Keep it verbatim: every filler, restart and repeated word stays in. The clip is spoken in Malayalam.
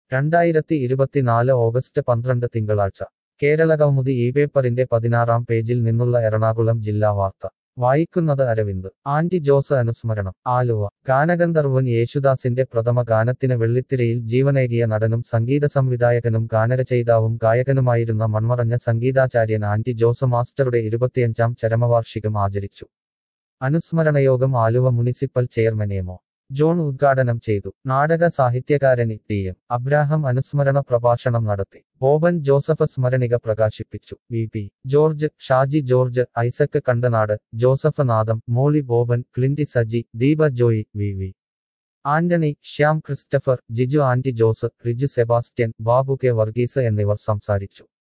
രണ്ടായിരത്തി ഇരുപത്തിനാല് ഓഗസ്റ്റ് പന്ത്രണ്ട് തിങ്കളാഴ്ച കേരളകൗമുദി ഈ പേപ്പറിന്റെ പതിനാറാം പേജിൽ നിന്നുള്ള എറണാകുളം ജില്ലാ വാർത്ത വായിക്കുന്നത് അരവിന്ദ്. ആന്റി ജോസ് അനുസ്മരണം. ആലുവ. ഗാനഗന്ധർവൻ യേശുദാസിന്റെ പ്രഥമ ഗാനത്തിന് വെള്ളിത്തിരയിൽ ജീവനേകിയ നടനും സംഗീത സംവിധായകനും ഗാനരചയിതാവും ഗായകനുമായിരുന്ന മൺമറഞ്ഞ സംഗീതാചാര്യൻ ആന്റി ജോസ് മാസ്റ്ററുടെ ഇരുപത്തിയഞ്ചാം ചരമവാർഷികം ആചരിച്ചു. അനുസ്മരണയോഗം Aluva municipal chairman M O John ഉദ്ഘാടനം ചെയ്തു. നാടക സാഹിത്യകാരൻ ടി എം അബ്രാഹം അനുസ്മരണ പ്രഭാഷണം നടത്തി. ബോബൻ ജോസഫ് സ്മരണിക പ്രകാശിപ്പിച്ചു. V P George, Shaji George, Isaac Kandanad, Joseph Nadam, Molly Boban, Clinty Saji, Deepa Joy, V V Antony, Shyam Christopher, Jiju ആന്റി Jose, Riju Sebastian, Babu K Varghese എന്നിവർ സംസാരിച്ചു.